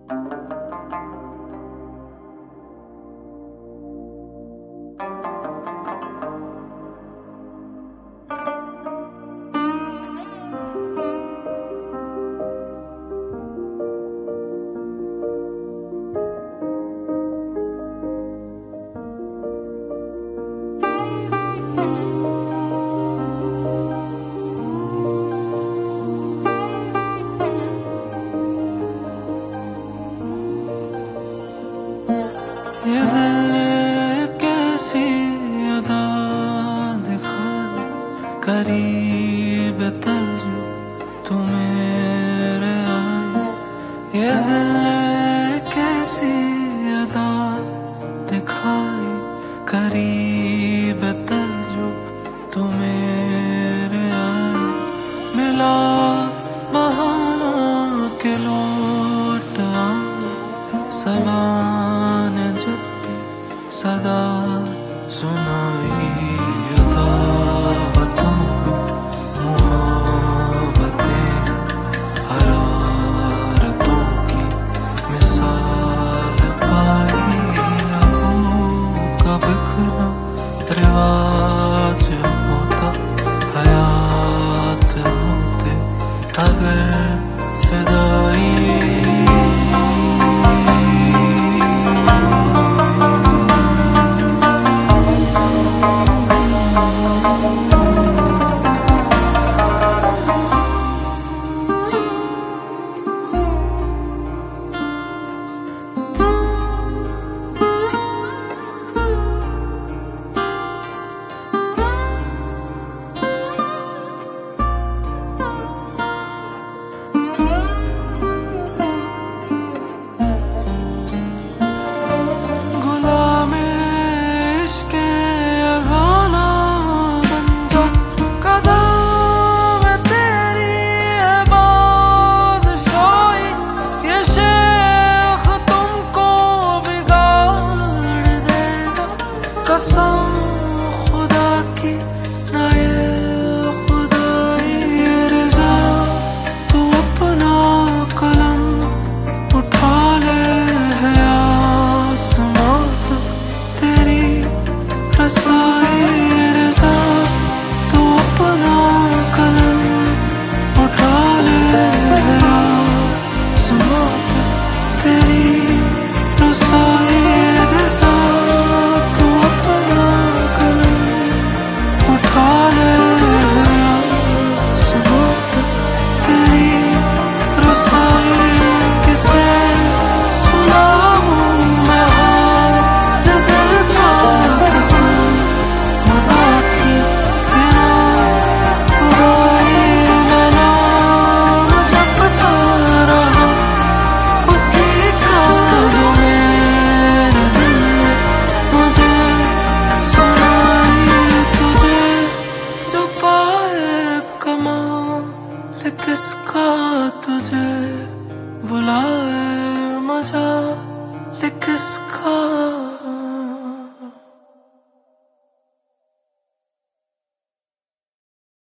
ये दिल ने कैसी अदा दिखाई, करीब तलू तू मेरे आई। ये दिल ने कैसी अदा दिखाई, करीब तलू तू मेरे आई। मिला बहाना के लौट आऊं, सलाने जब भी सदा सुनाई। अदावतों मोहब्बतें हरारतों की मिसाल पाई। कब इतना रिवाज होता हयात होते अगर फिदाई। कसम खुदा की ना ये खुदाई। रिज़ा तू अपना कलम उठा ले, है आसमां तक तेरी रसाई। रिज़ा तू अपना कलम उठा ले, है आसमां तक तेरी रसाई। किसका तुझे बुलाए मजा।